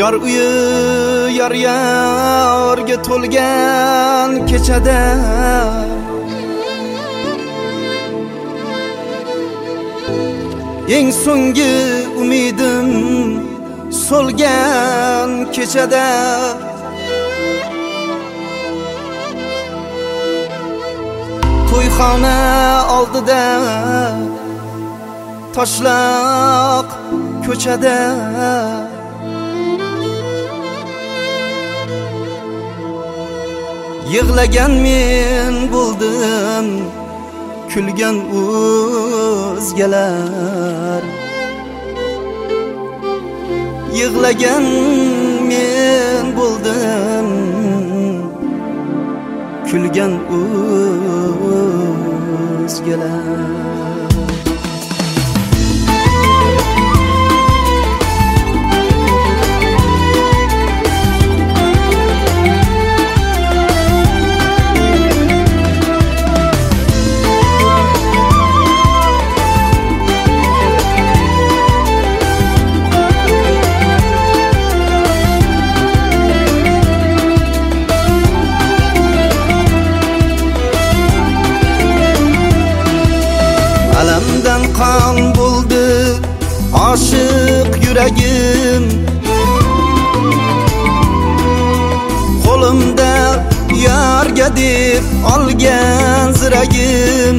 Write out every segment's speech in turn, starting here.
Yar uyi yar-yarga to'lgan kechada eng so'nggi umidim so'lgan kechada to'yxona oldida toshloq ko'chada yig'lagan men bo'ldim, kulgan o'zgalar. Yig'lagan men bo'ldim, kulgan o'zgalar. Alamdan qon bo'ldi oshiq yuragim, qo'limda yarga deb olgan ziragim.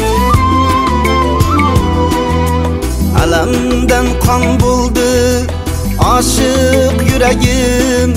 Alamdan qon bo'ldi oshiq yuragim,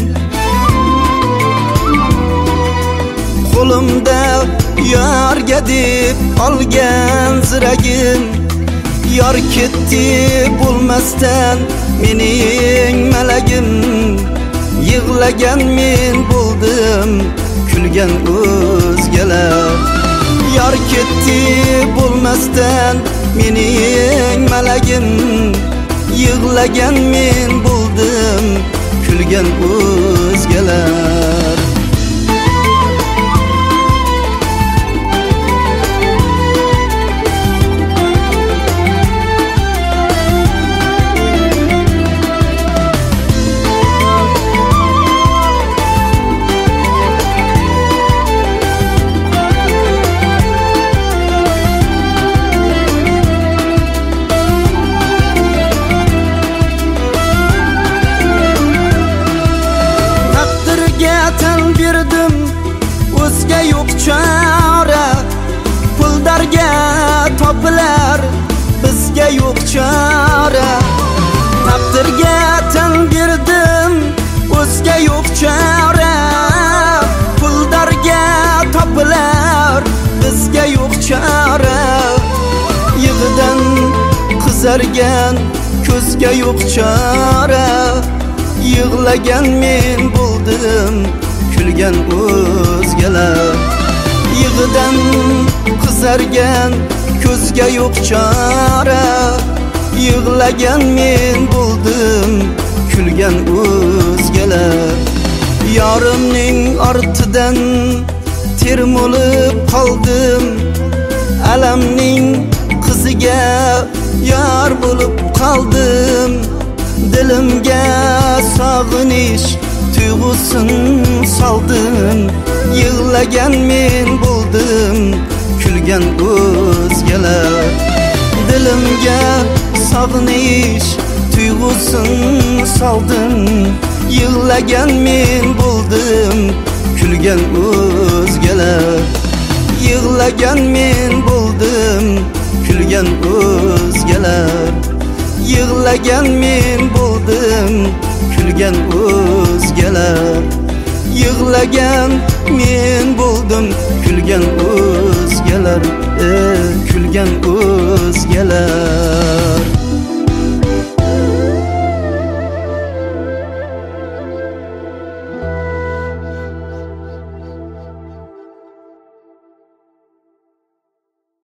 qo'limda yarga deb olgan ziragim. Yor ketdi bo'lmasdan mening malagim, yig'lagan men bo'ldim, kulgan o'zgalar. Yor ketdi bo'lmasdan mening malagim, yig'lagan men bo'ldim, kulgan o'zgalar. Tan berdim, o'zga yo'q chora. Puldarga topilar, bizga yo'q chora. Taqdirga tan berdim, o'zga yo'q chora. Puldarga topilar, bizga yo'q chora. Yig'idan qizargan ko'zga yo'q chora. Yig'lagan men bo'ldim, kulgan o'zgalar. Yig'idan qizargan ko'zga yo'q chora. Yig'lagan men bo'ldim, kulgan o'zgalar. Yorimning ortidan termulib qoldim, alamning qiziga yor bo'lib qoldim. Dilimga sog'inish tuyg'usin soldim, yig'lagan men bo'ldim, kulgan o'zgalar. Dilimga sog'inish tuyg'usin soldim, yig'lagan men bo'ldim, kulgan o'zgalar. Yig'lagan men bo'ldim, kulgan o'zgalar. Yig'lagan men bo'ldim, kulgan o'zgalar. Yig'lagan men bo'ldim, kulgan o'zgalar. Kulgan o'zgalar.